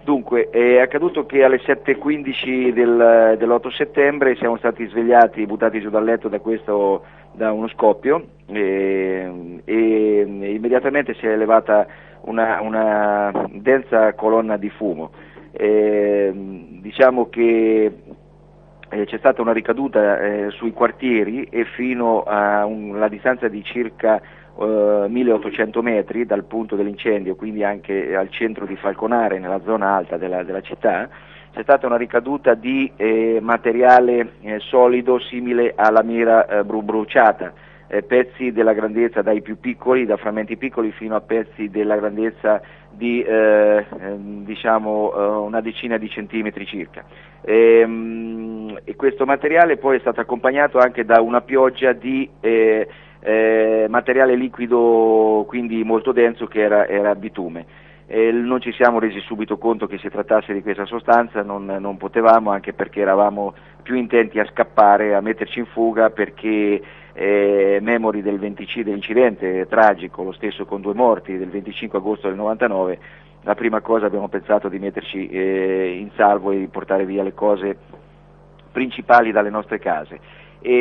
Dunque, è accaduto che alle 7:15 dell'8 settembre siamo stati svegliati, buttati giù dal letto da uno scoppio e immediatamente si è elevata una densa colonna di fumo. Diciamo che c'è stata una ricaduta sui quartieri e fino a la distanza di circa 1800 metri dal punto dell'incendio, quindi anche al centro di Falconare, nella zona alta della città, c'è stata una ricaduta di materiale solido simile alla mira bruciata, pezzi della grandezza dai più piccoli, da frammenti piccoli fino a pezzi della grandezza di una decina di centimetri circa. E questo materiale poi è stato accompagnato anche da una pioggia di materiale liquido, quindi molto denso, che era bitume. Non ci siamo resi subito conto che si trattasse di questa sostanza, non potevamo, anche perché eravamo più intenti a scappare, a metterci in fuga, perché memori dell'incidente tragico, lo stesso con 2 morti, del 25 agosto del 99, la prima cosa abbiamo pensato di metterci in salvo e di portare via le cose principali dalle nostre case.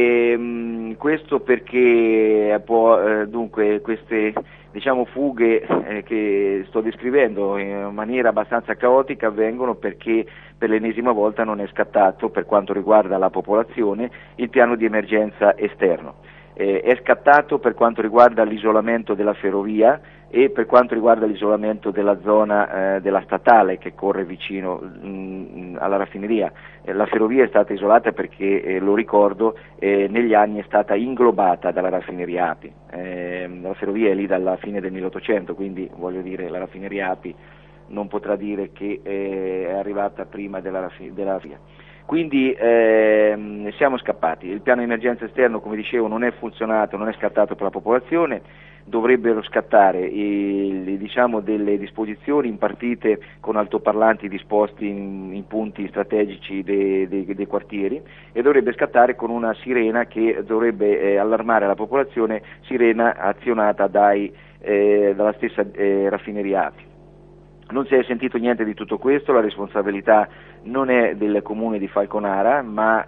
Questo perché dunque queste fughe che sto descrivendo in maniera abbastanza caotica avvengono perché per l'ennesima volta non è scattato, per quanto riguarda la popolazione, il piano di emergenza esterno. È scattato per quanto riguarda l'isolamento della ferrovia e per quanto riguarda l'isolamento della zona della statale che corre vicino alla raffineria. La ferrovia è stata isolata perché, lo ricordo, negli anni è stata inglobata dalla raffineria API. La ferrovia è lì dalla fine del 1800, quindi voglio dire, la raffineria API non potrà dire che è arrivata prima della via. Quindi siamo scappati. Il piano di emergenza esterno, come dicevo, non è funzionato, non è scattato per la popolazione. Dovrebbero scattare delle disposizioni impartite con altoparlanti disposti in punti strategici dei quartieri, e dovrebbe scattare con una sirena che dovrebbe allarmare la popolazione, sirena azionata dalla stessa raffineria API. Non si è sentito niente di tutto questo, la responsabilità non è del comune di Falconara, ma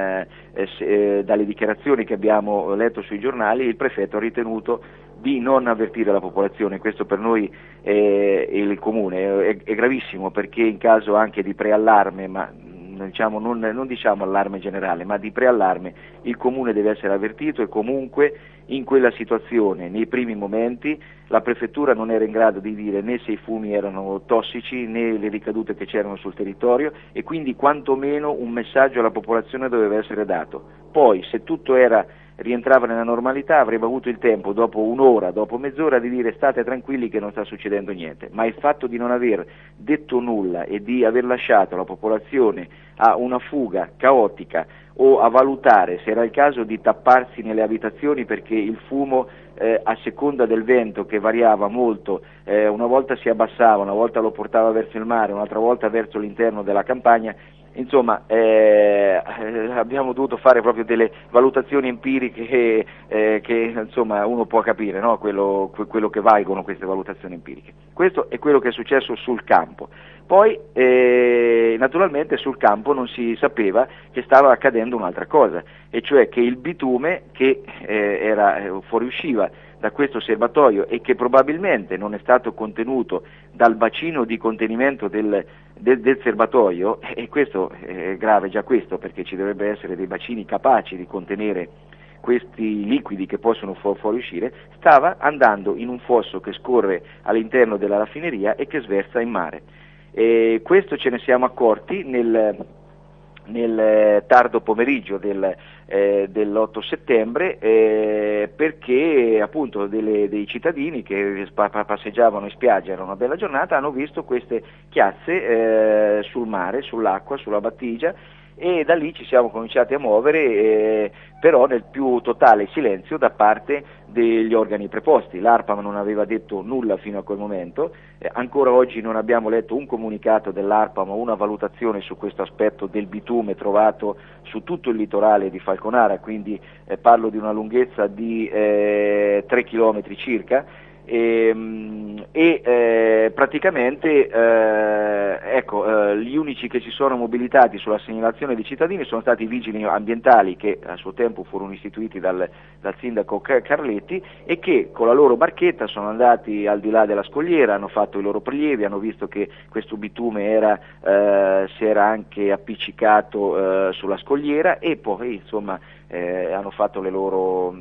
dalle dichiarazioni che abbiamo letto sui giornali il prefetto ha ritenuto di non avvertire la popolazione. Questo per noi il comune è gravissimo, perché in caso anche di preallarme, ma non diciamo allarme generale, ma di preallarme, il comune deve essere avvertito, e comunque in quella situazione, nei primi momenti, la prefettura non era in grado di dire né se i fumi erano tossici né le ricadute che c'erano sul territorio, e quindi quantomeno un messaggio alla popolazione doveva essere dato. Poi, se tutto rientrava nella normalità, avrebbe avuto il tempo, dopo un'ora, dopo mezz'ora, di dire state tranquilli che non sta succedendo niente. Ma il fatto di non aver detto nulla e di aver lasciato la popolazione a una fuga caotica, o a valutare se era il caso di tapparsi nelle abitazioni, perché il fumo a seconda del vento, che variava molto, una volta si abbassava, una volta lo portava verso il mare, un'altra volta verso l'interno della campagna. Insomma, abbiamo dovuto fare proprio delle valutazioni empiriche che insomma uno può capire, no? quello che valgono queste valutazioni empiriche. Questo è quello che è successo sul campo. Poi naturalmente sul campo non si sapeva che stava accadendo un'altra cosa, e cioè che il bitume che fuoriusciva da questo serbatoio, e che probabilmente non è stato contenuto dal bacino di contenimento del serbatoio, e questo è grave già questo, perché ci dovrebbe essere dei bacini capaci di contenere questi liquidi che possono fuoriuscire, stava andando in un fosso che scorre all'interno della raffineria e che sversa in mare. E questo ce ne siamo accorti nel tardo pomeriggio dell'8 settembre, perché appunto dei cittadini che passeggiavano in spiaggia, era una bella giornata, hanno visto queste chiazze sul mare, sull'acqua, sulla battigia, e da lì ci siamo cominciati a muovere, però nel più totale silenzio da parte degli organi preposti. L'ARPAM non aveva detto nulla fino a quel momento, ancora oggi non abbiamo letto un comunicato dell'ARPAM o una valutazione su questo aspetto del bitume trovato su tutto il litorale di Falconara, quindi parlo di una lunghezza di 3 chilometri circa, praticamente ecco, gli unici che si sono mobilitati sulla segnalazione dei cittadini sono stati i vigili ambientali che a suo tempo furono istituiti dal sindaco Carletti e che con la loro barchetta sono andati al di là della scogliera, hanno fatto i loro prelievi, hanno visto che questo bitume si era anche appiccicato sulla scogliera e poi insomma hanno fatto le loro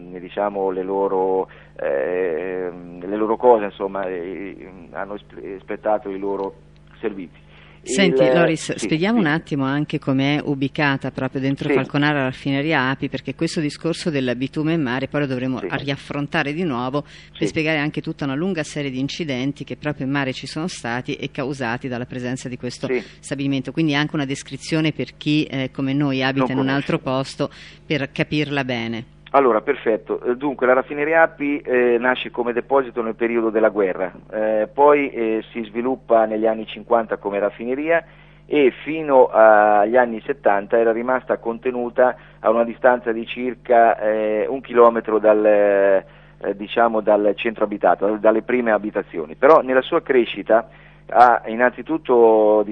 cose, insomma, hanno espletato i loro servizi. Senti Loris, sì, spieghiamo sì. un attimo anche com'è ubicata proprio dentro Sì. Falconara la raffineria Api, perché questo discorso del bitume in mare poi lo dovremo Sì. riaffrontare di nuovo per Sì. spiegare anche tutta una lunga serie di incidenti che proprio in mare ci sono stati e causati dalla presenza di questo Sì. stabilimento, quindi anche una descrizione per chi come noi abita in un altro posto per capirla bene. Allora, perfetto. Dunque, la raffineria Api nasce come deposito nel periodo della guerra, poi si sviluppa negli anni 50 come raffineria e fino agli anni 70 era rimasta contenuta a una distanza di circa 1 chilometro dal centro abitato, dalle prime abitazioni. Però nella sua crescita ha innanzitutto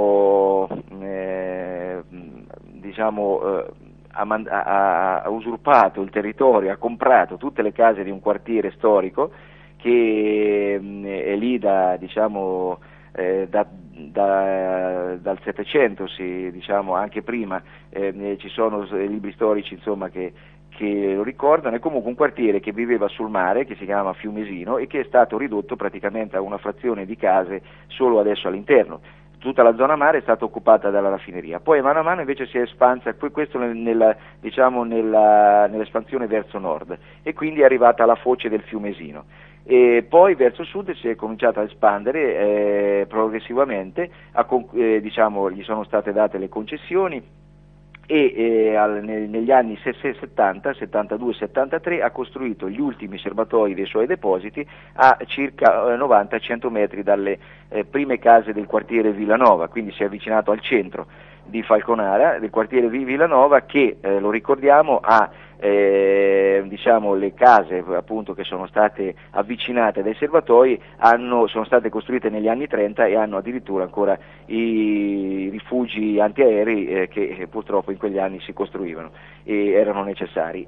ha usurpato il territorio, ha comprato tutte le case di un quartiere storico che è lì dal 700, anche prima, ci sono libri storici insomma che lo ricordano. È comunque un quartiere che viveva sul mare, che si chiama Fiumesino e che è stato ridotto praticamente a una frazione di case solo adesso all'interno. Tutta la zona mare è stata occupata dalla raffineria, poi mano a mano invece si è espansa, questo nell'espansione verso nord, e quindi è arrivata alla foce del Fiumesino. E poi verso sud si è cominciato a espandere progressivamente, gli sono state date le concessioni e negli anni 70, 72, 73 ha costruito gli ultimi serbatoi dei suoi depositi a circa 90-100 metri dalle prime case del quartiere Villanova, quindi si è avvicinato al centro di Falconara, del quartiere Villanova che, lo ricordiamo, ha le case appunto che sono state avvicinate dai serbatoi sono state costruite negli anni 30 e hanno addirittura ancora i rifugi antiaerei che purtroppo in quegli anni si costruivano e erano necessari.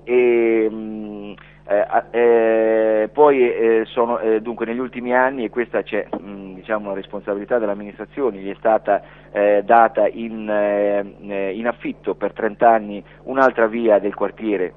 Dunque negli ultimi anni, e questa c'è una responsabilità dell'amministrazione, gli è stata data in affitto per 30 anni un'altra via del quartiere,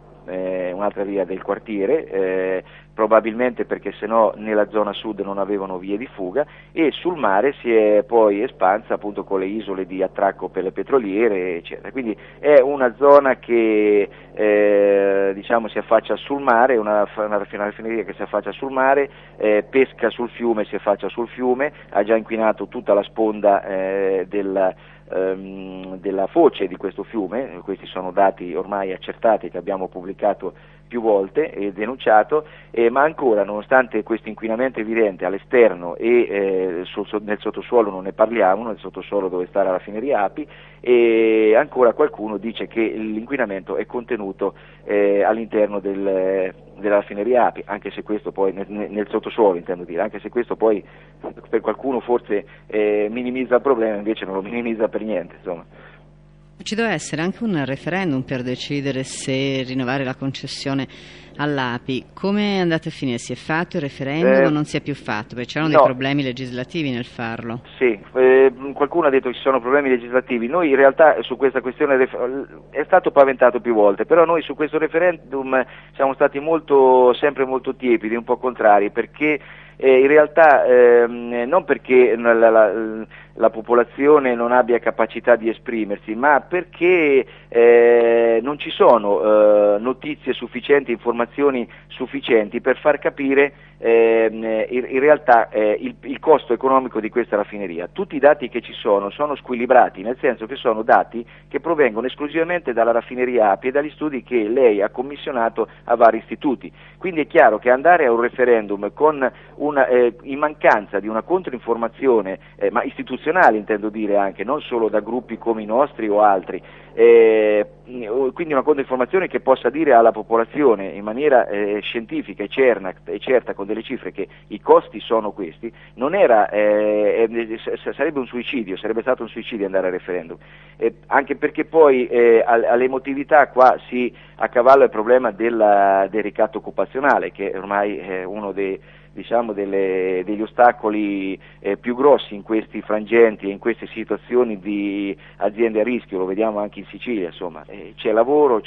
probabilmente perché sennò nella zona sud non avevano vie di fuga, e sul mare si è poi espansa appunto con le isole di attracco per le petroliere eccetera. Quindi è una zona che si affaccia sul mare, una raffineria che si affaccia sul mare, pesca sul fiume, si affaccia sul fiume, ha già inquinato tutta la sponda della foce di questo fiume. Questi sono dati ormai accertati che abbiamo pubblicato più volte e denunciato, ma ancora, nonostante questo inquinamento evidente all'esterno e nel sottosuolo non ne parliamo, nel sottosuolo dove sta la raffineria Api, e ancora qualcuno dice che l'inquinamento è contenuto all'interno della raffineria Api, anche se questo poi nel sottosuolo, intendo dire, anche se questo poi per qualcuno forse minimizza il problema, invece non lo minimizza per niente, insomma. Ci deve essere anche un referendum per decidere se rinnovare la concessione all'Api. Come è andato a finire? Si è fatto il referendum o non si è più fatto? Perché c'erano dei problemi legislativi nel farlo. Sì, qualcuno ha detto che ci sono problemi legislativi. Noi in realtà su questa questione è stato paventato più volte, però noi su questo referendum siamo stati sempre molto tiepidi, un po' contrari, perché in realtà non perché la popolazione non abbia capacità di esprimersi, ma perché non ci sono notizie sufficienti, informazioni sufficienti per far capire in realtà il costo economico di questa raffineria. Tutti i dati che ci sono squilibrati, nel senso che sono dati che provengono esclusivamente dalla raffineria Api e dagli studi che lei ha commissionato a vari istituti. Quindi è chiaro che andare a un referendum in mancanza di una controinformazione ma istituzionale, internazionali, intendo dire, anche non solo da gruppi come i nostri o altri, quindi una controinformazione che possa dire alla popolazione in maniera scientifica e certa con delle cifre che i costi sono questi, non era, sarebbe un suicidio, sarebbe stato un suicidio andare al referendum, anche perché poi all'emotività qua si accavalla il problema del ricatto occupazionale, che ormai è uno degli ostacoli più grossi in questi frangenti e in queste situazioni di aziende a rischio. Lo vediamo anche in Sicilia, insomma, c'è lavoro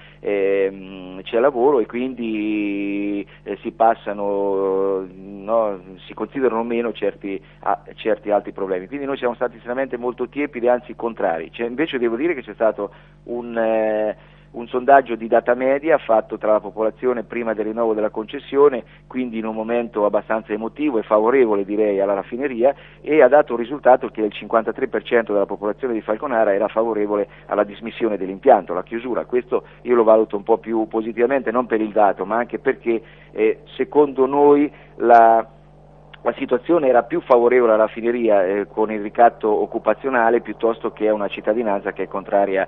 e quindi si passano, no, si considerano meno certi altri problemi, quindi noi siamo stati estremamente molto tiepidi, anzi contrari. Invece devo dire che c'è stato un sondaggio di data media fatto tra la popolazione prima del rinnovo della concessione, quindi in un momento abbastanza emotivo e favorevole, direi, alla raffineria, e ha dato un risultato che il 53% della popolazione di Falconara era favorevole alla dismissione dell'impianto, alla chiusura. Questo io lo valuto un po' più positivamente, non per il dato, ma anche perché secondo noi la situazione era più favorevole alla raffineria con il ricatto occupazionale piuttosto che a una cittadinanza che è contraria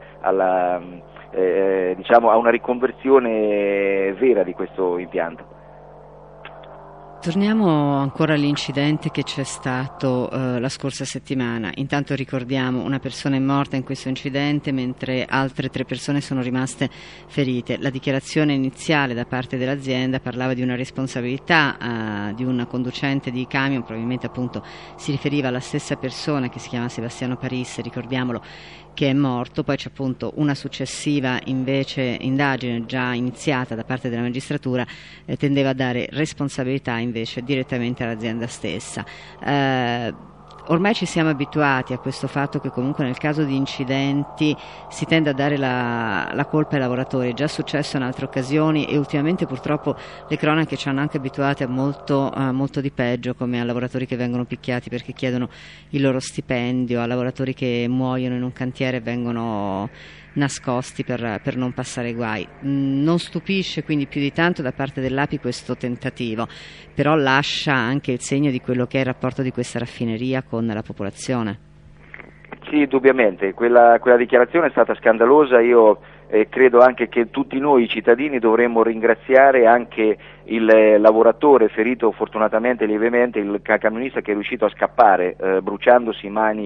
a una riconversione vera di questo impianto. Torniamo ancora all'incidente che c'è stato la scorsa settimana. Intanto ricordiamo, una persona è morta in questo incidente mentre altre 3 persone sono rimaste ferite. La dichiarazione iniziale da parte dell'azienda parlava di una responsabilità di un conducente di camion, probabilmente appunto si riferiva alla stessa persona, che si chiama Sebastiano Parisse, ricordiamolo, che è morto. Poi c'è appunto una successiva invece indagine già iniziata da parte della magistratura, tendeva a dare responsabilità invece direttamente all'azienda stessa. Ormai ci siamo abituati a questo fatto che comunque nel caso di incidenti si tende a dare la colpa ai lavoratori. È già successo in altre occasioni e ultimamente purtroppo le cronache ci hanno anche abituati a molto di peggio, come a lavoratori che vengono picchiati perché chiedono il loro stipendio, a lavoratori che muoiono in un cantiere e vengono nascosti per non passare guai. Non stupisce quindi più di tanto da parte dell'API questo tentativo, però lascia anche il segno di quello che è il rapporto di questa raffineria con la popolazione. Sì, indubbiamente, quella dichiarazione è stata scandalosa. Io credo anche che tutti noi cittadini dovremmo ringraziare anche il lavoratore ferito fortunatamente lievemente, il camionista che è riuscito a scappare bruciandosi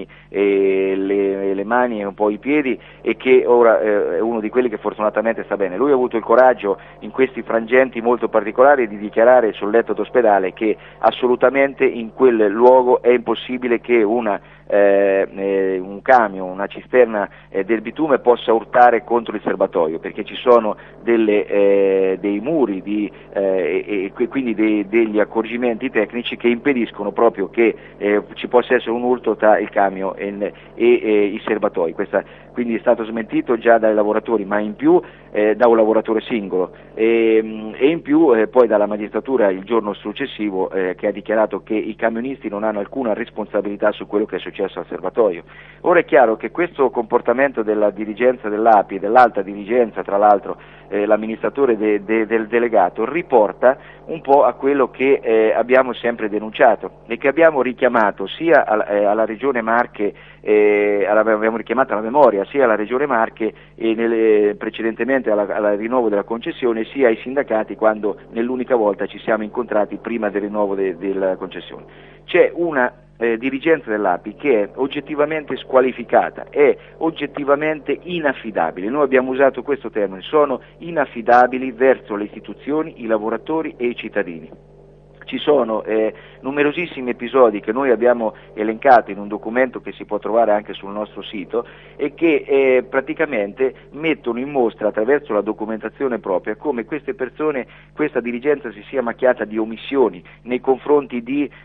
le mani e un po' i piedi, e che ora è uno di quelli che fortunatamente sta bene. Lui ha avuto il coraggio in questi frangenti molto particolari di dichiarare sul letto d'ospedale che assolutamente in quel luogo è impossibile che un camion, una cisterna del bitume possa urtare contro il serbatoio, perché ci sono dei muri e quindi degli accorgimenti tecnici che impediscono proprio che ci possa essere un urto tra il camion e i serbatoi. Quindi è stato smentito già dai lavoratori, ma in più da un lavoratore singolo e in più poi dalla magistratura il giorno successivo che ha dichiarato che i camionisti non hanno alcuna responsabilità su quello che è successo al serbatoio. Ora è chiaro che questo comportamento della dirigenza dell'API e dell'alta dirigenza, tra l'altro l'amministratore del delegato, riporta un po' a quello che abbiamo sempre denunciato e che abbiamo richiamato sia alla Regione Marche, abbiamo richiamato alla memoria sia alla Regione Marche e precedentemente al rinnovo della concessione, sia ai sindacati quando nell'unica volta ci siamo incontrati prima del rinnovo della concessione. C'è una dirigenza dell'API che è oggettivamente squalificata, è oggettivamente inaffidabile. Noi abbiamo usato questo termine: sono inaffidabili verso le istituzioni, i lavoratori e i cittadini. Ci sono numerosissimi episodi che noi abbiamo elencato in un documento che si può trovare anche sul nostro sito e che praticamente mettono in mostra attraverso la documentazione propria come queste persone, questa dirigenza si sia macchiata di omissioni nei confronti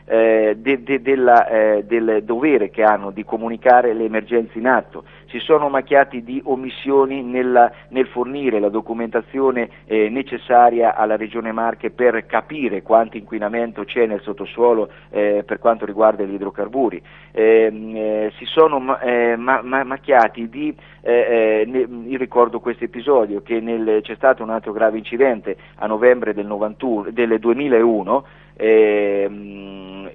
del dovere che hanno di comunicare le emergenze in atto, si sono macchiati di omissioni nel fornire la documentazione necessaria alla Regione Marche per capire quanto inquinamento c'è nel sottosuolo per quanto riguarda gli idrocarburi, si sono macchiati di, io ricordo questo episodio che c'è stato un altro grave incidente a novembre del 2001,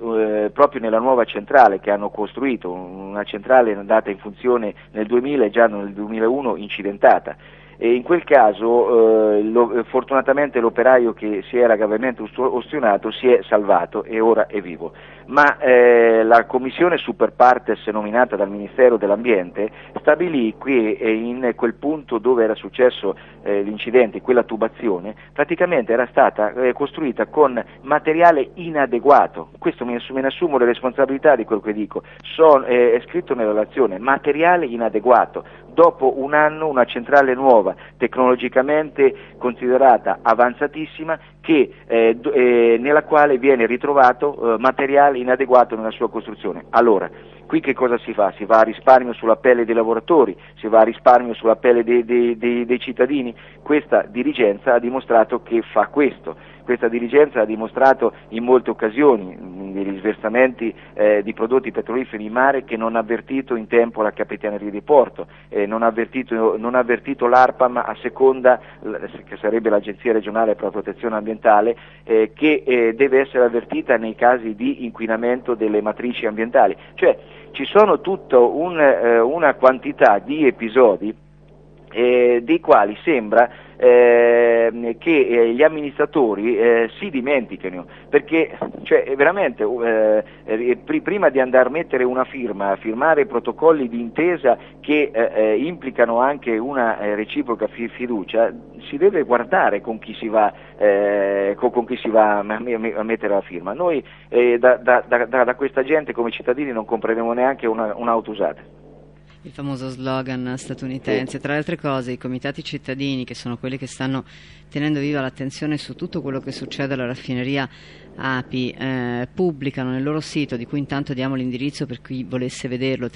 proprio nella nuova centrale che hanno costruito, una centrale andata in funzione nel 2000 e già nel 2001 incidentata. E in quel caso fortunatamente l'operaio che si era gravemente ustionato si è salvato e ora è vivo, ma la commissione super partes nominata dal Ministero dell'Ambiente stabilì che in quel punto dove era successo l'incidente, quella tubazione, praticamente era stata costruita con materiale inadeguato. Questo me ne assumo le responsabilità di quello che dico, è scritto nella relazione, materiale inadeguato. Dopo un anno una centrale nuova, tecnologicamente considerata avanzatissima, nella quale viene ritrovato materiale inadeguato nella sua costruzione. Allora, qui che cosa si fa? Si va a risparmio sulla pelle dei lavoratori, si va a risparmio sulla pelle dei cittadini. Questa dirigenza ha dimostrato che fa questo. Questa dirigenza ha dimostrato in molte occasioni degli sversamenti di prodotti petroliferi in mare che non ha avvertito in tempo la Capitaneria di Porto, non ha avvertito l'ARPAM a seconda, che sarebbe l'Agenzia regionale per la protezione ambientale, che deve essere avvertita nei casi di inquinamento delle matrici ambientali. Cioè ci sono tutta una quantità di episodi dei quali sembra che gli amministratori si dimenticano, perché veramente prima di andare a mettere una firma, a firmare protocolli di intesa che implicano anche una reciproca fiducia, si deve guardare con chi si va a mettere la firma. Noi da questa gente come cittadini non compreremo neanche un'auto usata. Il famoso slogan statunitense. Tra le altre cose, i comitati cittadini, che sono quelli che stanno tenendo viva l'attenzione su tutto quello che succede alla raffineria API, pubblicano nel loro sito, di cui intanto diamo l'indirizzo per chi volesse vederlo,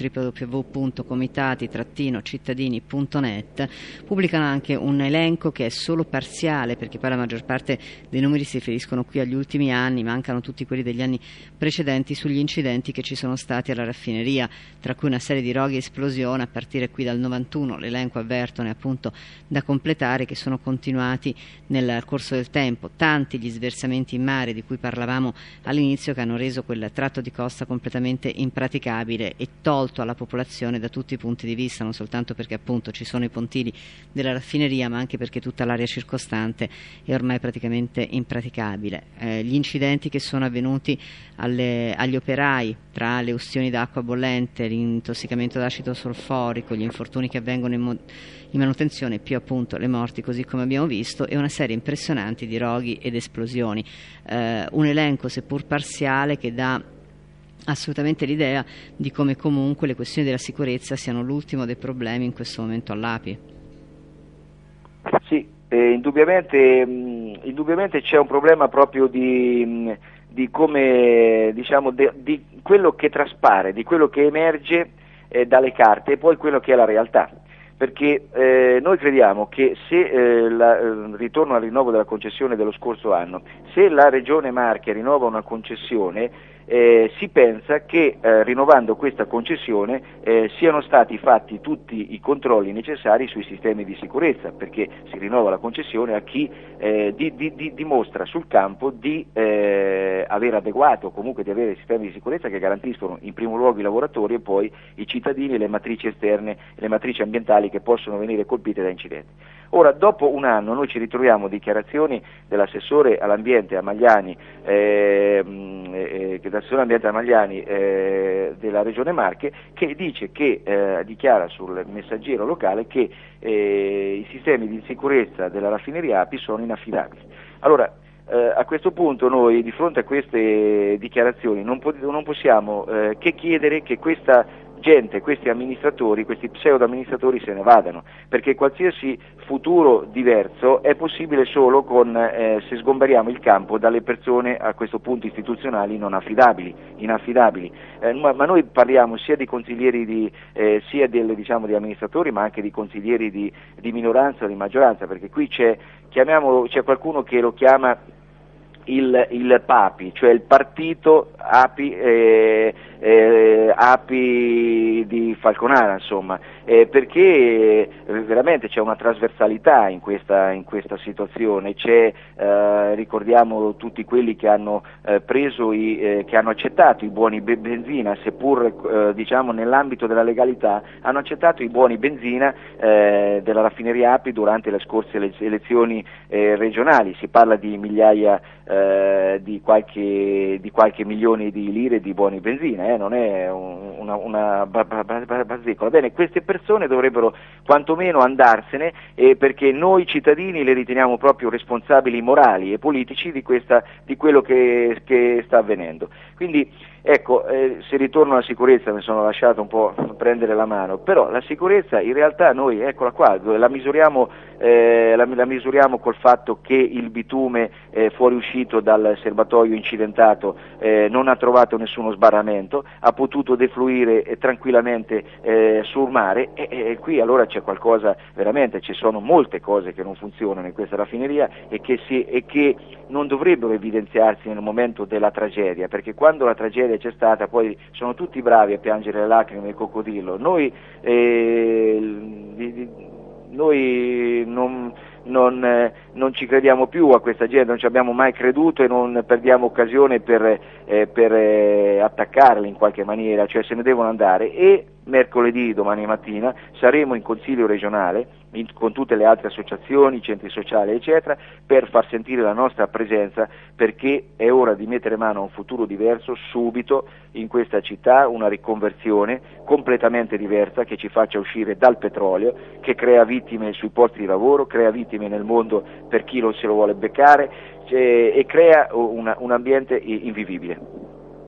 www.comitati-cittadini.net, pubblicano anche un elenco che è solo parziale, perché poi la maggior parte dei numeri si riferiscono qui agli ultimi anni, mancano tutti quelli degli anni precedenti, sugli incidenti che ci sono stati alla raffineria, tra cui una serie di roghi e esplosioni a partire qui dal 91, l'elenco avvertone appunto da completare, che sono continuati nel corso del tempo. Tanti gli sversamenti in mare di cui parlavamo all'inizio, che hanno reso quel tratto di costa completamente impraticabile e tolto alla popolazione da tutti i punti di vista, non soltanto perché appunto ci sono i pontili della raffineria, ma anche perché tutta l'area circostante è ormai praticamente impraticabile. Gli incidenti che sono avvenuti agli operai, tra le ustioni d'acqua bollente, l'intossicamento d'acido solforico, gli infortuni che avvengono in manutenzione, più appunto le morti, così come abbiamo visto, e una serie impressionante di roghi ed esplosioni. Un elenco seppur parziale che dà assolutamente l'idea di come comunque le questioni della sicurezza siano l'ultimo dei problemi in questo momento all'API. Sì, indubbiamente c'è un problema proprio di come, diciamo, di quello che traspare, di quello che emerge dalle carte e poi quello che è la realtà. Perché noi crediamo che se ritorno al rinnovo della concessione dello scorso anno, se la Regione Marche rinnova una concessione, si pensa che rinnovando questa concessione siano stati fatti tutti i controlli necessari sui sistemi di sicurezza, perché si rinnova la concessione a chi dimostra sul campo di aver adeguato, o comunque di avere sistemi di sicurezza che garantiscono in primo luogo i lavoratori e poi i cittadini e le matrici esterne, le matrici ambientali che possono venire colpite da incidenti. Ora, dopo un anno noi ci ritroviamo dichiarazioni dell'assessore all'ambiente Amagliani, della Regione Marche, che dice che dichiara sul Messaggero locale che i sistemi di sicurezza della raffineria API sono inaffidabili. Allora, a questo punto noi, di fronte a queste dichiarazioni, non possiamo che chiedere che questa gente, questi amministratori, questi pseudo amministratori se ne vadano, perché qualsiasi futuro diverso è possibile solo se sgomberiamo il campo dalle persone a questo punto istituzionali non affidabili, inaffidabili. Ma noi parliamo sia di consiglieri sia di amministratori, ma anche di consiglieri di minoranza o di maggioranza, perché qui c'è qualcuno che lo chiama il PAPI, cioè il partito API di Falconara, insomma, perché veramente c'è una trasversalità in questa situazione, ricordiamo tutti quelli che hanno che hanno accettato i buoni benzina, seppur diciamo nell'ambito della legalità, hanno accettato i buoni benzina della raffineria API durante le scorse elezioni regionali. Si parla di migliaia di qualche milione di lire di buoni benzina, non è una bazzicola. Bene, queste persone dovrebbero quantomeno andarsene, perché noi cittadini le riteniamo proprio responsabili morali e politici di quello che sta avvenendo. Quindi ecco, se ritorno alla sicurezza, mi sono lasciato un po' prendere la mano, però la sicurezza in realtà noi, eccola qua, la misuriamo col fatto che il bitume fuoriuscito dal serbatoio incidentato non ha trovato nessuno sbarramento, ha potuto defluire tranquillamente sul mare, e qui allora c'è qualcosa, veramente ci sono molte cose che non funzionano in questa raffineria e che non dovrebbero evidenziarsi nel momento della tragedia, perché quando la tragedia c'è stata poi sono tutti bravi a piangere le lacrime del coccodrillo. Noi non ci crediamo più a questa gente, non ci abbiamo mai creduto e non perdiamo occasione per attaccarli in qualche maniera, cioè se ne devono andare. E mercoledì, domani mattina, saremo in Consiglio regionale con tutte le altre associazioni, centri sociali eccetera, per far sentire la nostra presenza, perché è ora di mettere mano a un futuro diverso subito in questa città, una riconversione completamente diversa che ci faccia uscire dal petrolio, che crea vittime sui posti di lavoro, crea vittime nel mondo per chi non se lo vuole beccare, e crea un ambiente invivibile.